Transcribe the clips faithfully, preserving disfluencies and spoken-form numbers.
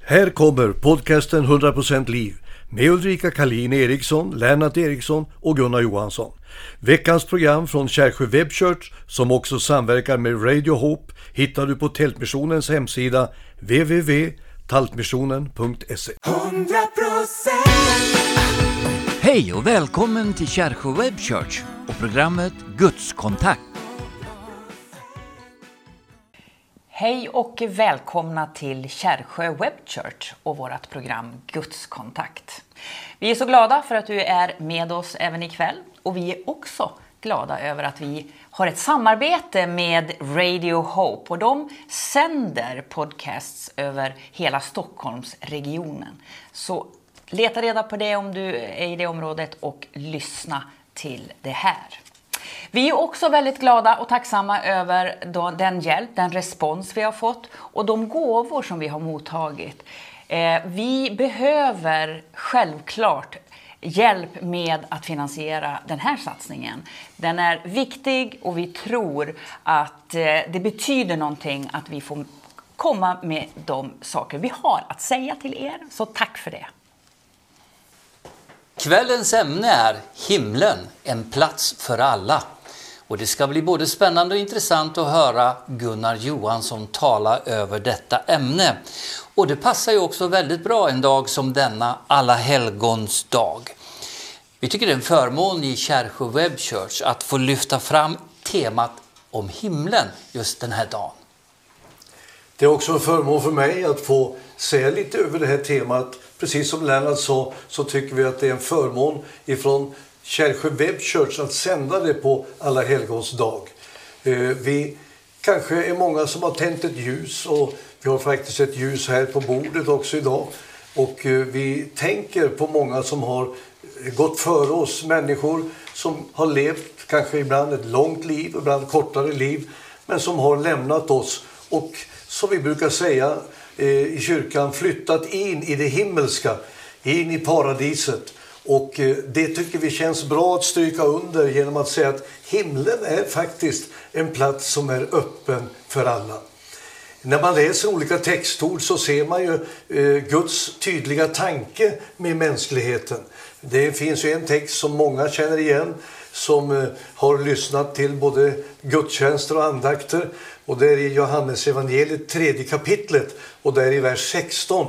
Här kommer podcasten hundra procent liv med Ulrika Kalin Eriksson, Lennart Eriksson och Gunnar Johansson. Veckans program från Kärrsjö Web Church, som också samverkar med Radio Hope, hittar du på Tältmissionens hemsida w w w punkt taltmissionen punkt se. hundra procent Hej och välkommen till Kärrsjö Web Church och programmet Guds kontakt. Hej och välkomna till Kärrsjö Web Church och vårt program Guds kontakt. Vi är så glada för att du är med oss även ikväll, och vi är också glada över att vi har ett samarbete med Radio Hope, och de sänder podcasts över hela Stockholmsregionen. Så leta reda på det om du är i det området och lyssna till det här. Vi är också väldigt glada och tacksamma över den hjälp, den respons vi har fått och de gåvor som vi har mottagit. Vi behöver självklart hjälp med att finansiera den här satsningen. Den är viktig och vi tror att det betyder någonting att vi får komma med de saker vi har att säga till er. Så tack för det. Kvällens ämne är himlen, en plats för alla. Och det ska bli både spännande och intressant att höra Gunnar Johansson tala över detta ämne. Och det passar ju också väldigt bra en dag som denna Alla helgons dag. Vi tycker det är en förmån i Kärrsjö Web Church att få lyfta fram temat om himlen just den här dagen. Det är också en förmån för mig att få säga lite över det här temat. Precis som Lennart sa, så tycker vi att det är en förmån ifrån Kärrsjö Web Church att sända det på Alla helgons dag. Vi kanske är många som har tänt ett ljus, och vi har faktiskt ett ljus här på bordet också idag. Och vi tänker på många som har gått före oss, människor som har levt kanske ibland ett långt liv, ibland kortare liv, men som har lämnat oss och, som vi brukar säga i kyrkan, flyttat in i det himmelska, in i paradiset. Och det tycker vi känns bra att stryka under genom att säga att himlen är faktiskt en plats som är öppen för alla. När man läser olika textord så ser man ju eh, Guds tydliga tanke med mänskligheten. Det finns ju en text som många känner igen, som eh, har lyssnat till både gudstjänster och andakter. Och det är i Johannes evangeliet tredje kapitlet, och där i vers sexton.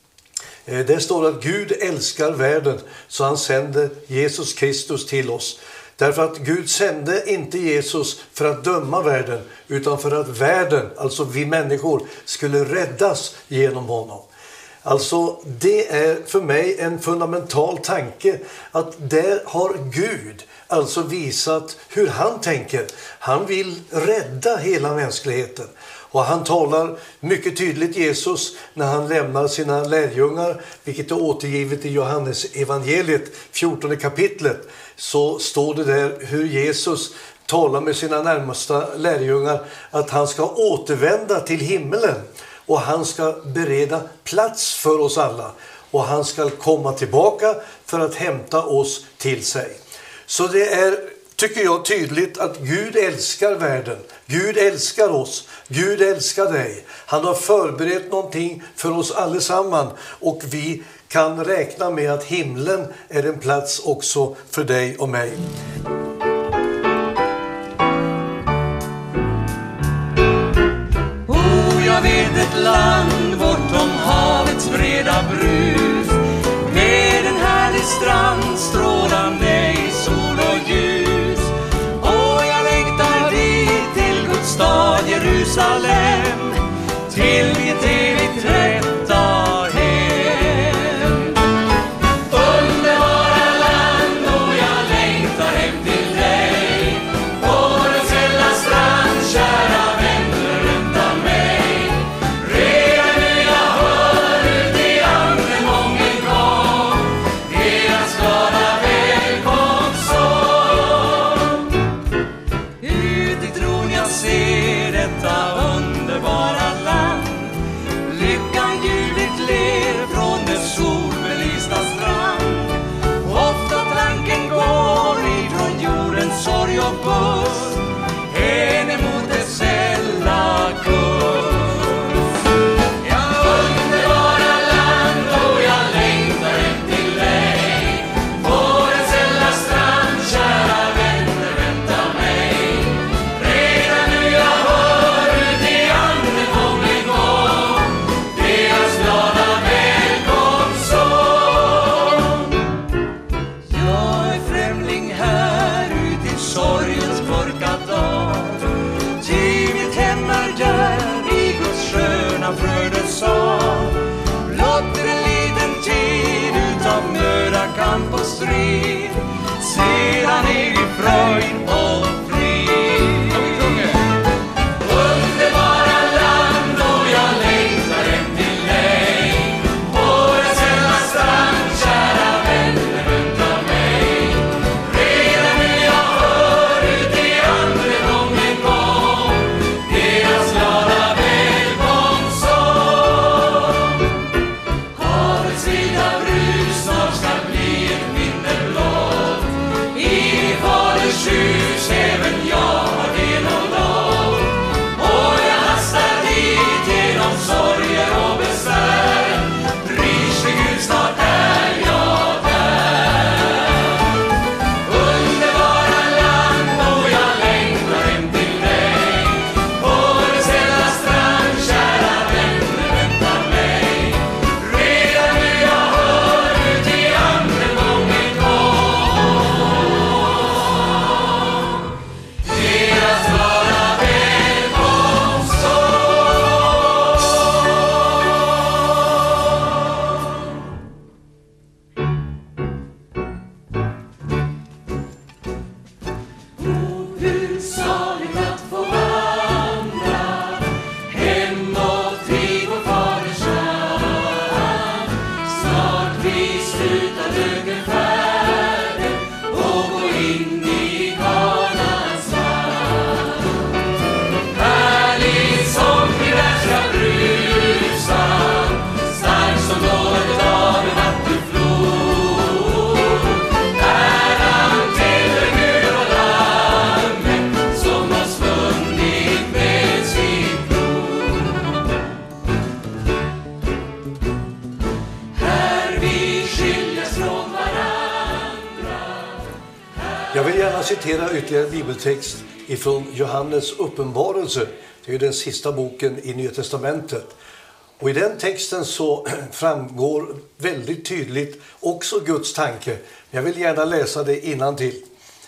Eh, där står att Gud älskar världen så han sände Jesus Kristus till oss. Därför att Gud sände inte Jesus för att döma världen, utan för att världen, alltså vi människor, skulle räddas genom honom. Alltså det är för mig en fundamental tanke att där har Gud alltså visat hur han tänker. Han vill rädda hela mänskligheten. Och han talar mycket tydligt, Jesus, när han lämnar sina lärjungar, vilket är återgivet i Johannes evangeliet fjortonde kapitlet. Så står det där hur Jesus talar med sina närmaste lärjungar att han ska återvända till himmelen. Och han ska bereda plats för oss alla. Och han ska komma tillbaka för att hämta oss till sig. Så det är, tycker jag, tydligt att Gud älskar världen. Gud älskar oss. Gud älskar dig. Han har förberett någonting för oss allesammans. Och vi kan räkna med att himlen är en plats också för dig och mig. Oh, jag vet ett land bortom havets breda brus, med en härlig strand strålande i sol och ljus. Och jag längtar dit till Guds stad Jerusalem, till ett evigt rätta hem. Underbara land, och jag längtar hem till dig. På den sälla strand, kära vänner, vänta mig. Redan nu jag hör ut i anden mången gång deras glada välkomstsång. Ut i tron jag ser detta underbara land, Jag vill gärna citera ytterligare bibeltext ifrån Johannes uppenbarelse. Det är ju den sista boken i Nya testamentet. Och i den texten så framgår väldigt tydligt också Guds tanke. Jag vill gärna läsa det innantill.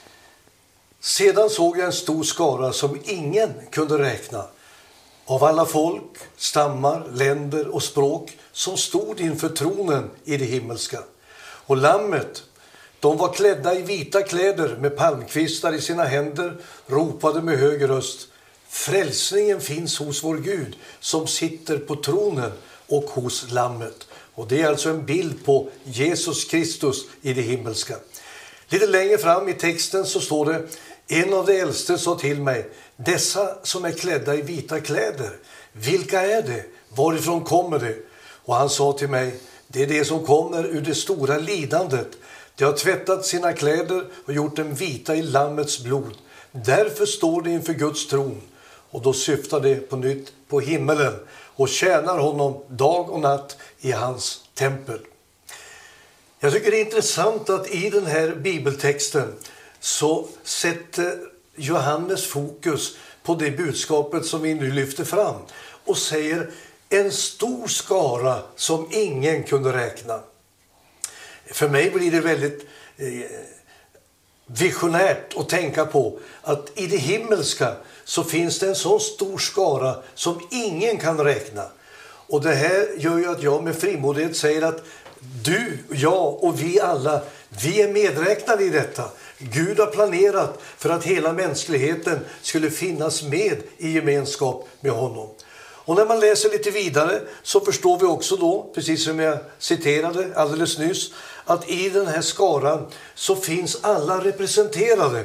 Sedan såg jag en stor skara som ingen kunde räkna. Av alla folk, stammar, länder och språk som stod inför tronen i det himmelska. Och lammet, de var klädda i vita kläder med palmkvistar i sina händer, ropade med hög röst. Frälsningen finns hos vår Gud som sitter på tronen och hos lammet. Och det är alltså en bild på Jesus Kristus i det himmelska. Lite längre fram i texten så står det: en av de äldste sa till mig, dessa som är klädda i vita kläder, vilka är det? Varifrån kommer det? Och han sa till mig, det är det som kommer ur det stora lidandet. De har tvättat sina kläder och gjort dem vita i lammets blod. Därför står det inför Guds tron. Och då syftar det på nytt på himmelen och tjänar honom dag och natt i hans tempel. Jag tycker det är intressant att i den här bibeltexten så sätter Johannes fokus på det budskapet som vi nu lyfter fram och säger en stor skara som ingen kunde räkna. För mig blir det väldigt eh, visionärt att tänka på att i det himmelska så finns det en så stor skara som ingen kan räkna. Och det här gör ju att jag med frimodighet säger att du, jag och vi alla, vi är medräknade i detta. Gud har planerat för att hela mänskligheten skulle finnas med i gemenskap med honom. Och när man läser lite vidare så förstår vi också då, precis som jag citerade alldeles nyss, att i den här skaran så finns alla representerade.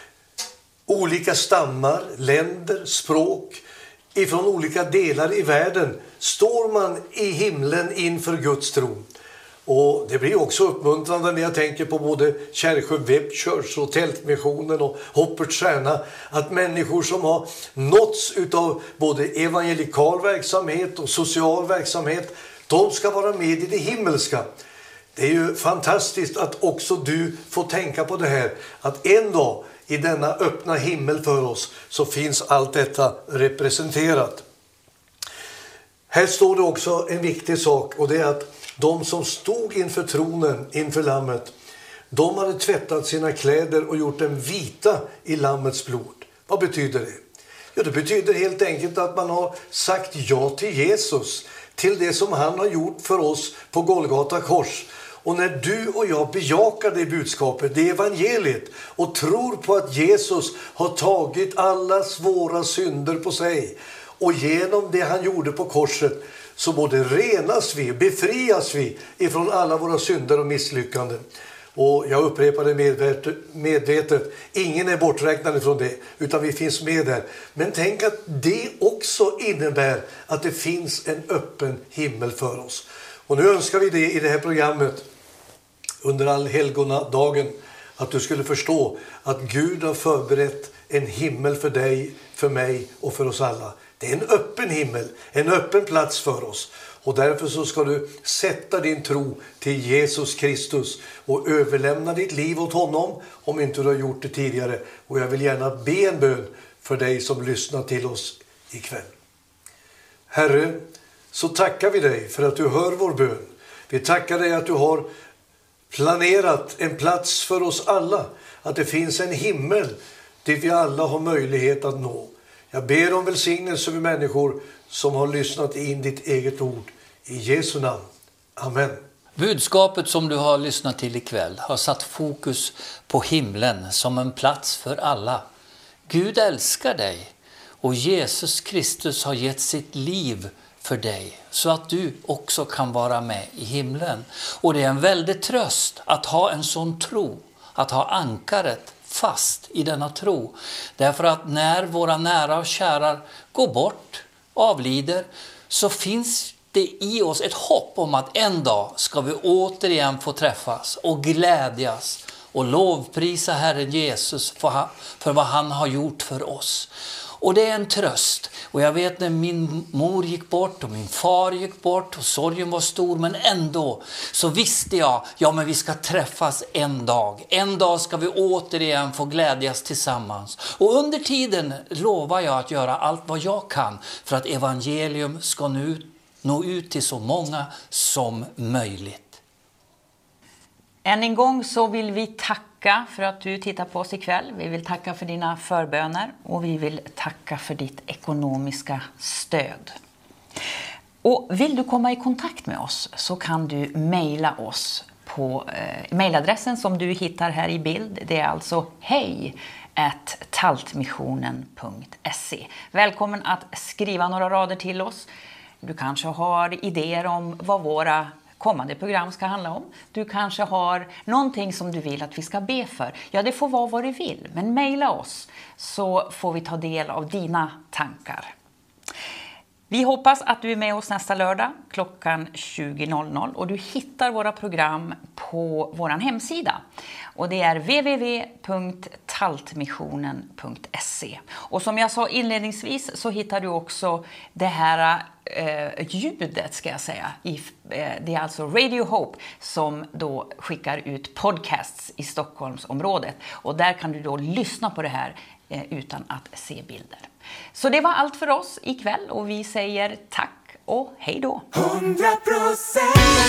Olika stammar, länder, språk ifrån olika delar i världen står man i himlen inför Guds tron. Och det blir också uppmuntrande när jag tänker på både Kärrsjö Web Church och Tältmissionen och Hoppets Stjärna, att människor som har nåtts av både evangelikal verksamhet och social verksamhet, de ska vara med i det himmelska. Det är ju fantastiskt att också du får tänka på det här, att en dag i denna öppna himmel för oss så finns allt detta representerat. Här står det också en viktig sak, och det är att de som stod inför tronen, inför lammet, de hade tvättat sina kläder och gjort dem vita i lammets blod. Vad betyder det? Ja, det betyder helt enkelt att man har sagt ja till Jesus, till det som han har gjort för oss på Golgata kors. Och när du och jag bejakar det budskapet, det evangeliet, och tror på att Jesus har tagit alla svåra synder på sig, och genom det han gjorde på korset så både renas vi, befrias vi ifrån alla våra synder och misslyckanden. Och jag upprepar det medvetet, medvetet, ingen är borträknad ifrån det, utan vi finns med där. Men tänk att det också innebär att det finns en öppen himmel för oss. Och nu önskar vi det i det här programmet under allhelgonadagen, att du skulle förstå att Gud har förberett en himmel för dig, för mig och för oss alla. Det är en öppen himmel, en öppen plats för oss. Och därför så ska du sätta din tro till Jesus Kristus och överlämna ditt liv åt honom, om inte du har gjort det tidigare. Och jag vill gärna be en bön för dig som lyssnar till oss ikväll. Herre, så tackar vi dig för att du hör vår bön. Vi tackar dig att du har planerat en plats för oss alla. Att det finns en himmel dit vi alla har möjlighet att nå. Jag ber om välsignelse för människor som har lyssnat in ditt eget ord. I Jesu namn. Amen. Budskapet som du har lyssnat till ikväll har satt fokus på himlen som en plats för alla. Gud älskar dig och Jesus Kristus har gett sitt liv för dig så att du också kan vara med i himlen. Och det är en väldig tröst att ha en sån tro, att ha ankaret fast i denna tro. Därför att när våra nära och kära går bort, avlider, så finns det i oss ett hopp om att en dag ska vi återigen få träffas och glädjas och lovprisa Herren Jesus för vad han har gjort för oss. Och det är en tröst. Och jag vet när min mor gick bort och min far gick bort och sorgen var stor, men ändå så visste jag, ja men vi ska träffas en dag. En dag ska vi återigen få glädjas tillsammans. Och under tiden lovar jag att göra allt vad jag kan för att evangelium ska nu nå ut till så många som möjligt. Än en gång så vill vi tacka för att du tittar på oss ikväll. Vi vill tacka för dina förböner och vi vill tacka för ditt ekonomiska stöd. Och vill du komma i kontakt med oss så kan du mejla oss på eh, mejladressen som du hittar här i bild. Det är alltså hej at taltmissionen punkt se. Välkommen att skriva några rader till oss. Du kanske har idéer om vad våra kommande program ska handla om. Du kanske har någonting som du vill att vi ska be för. Ja, det får vara vad du vill. Men mejla oss så får vi ta del av dina tankar. Vi hoppas att du är med oss nästa lördag klockan tjugo noll noll. Och du hittar våra program på vår hemsida. Och det är w w w punkt taltmissionen punkt se. Och som jag sa inledningsvis så hittar du också det här eh, ljudet ska jag säga. I, eh, det är alltså Radio Hope som då skickar ut podcasts i Stockholmsområdet. Och där kan du då lyssna på det här eh, utan att se bilder. Så det var allt för oss ikväll och vi säger tack och hej då! hundra procent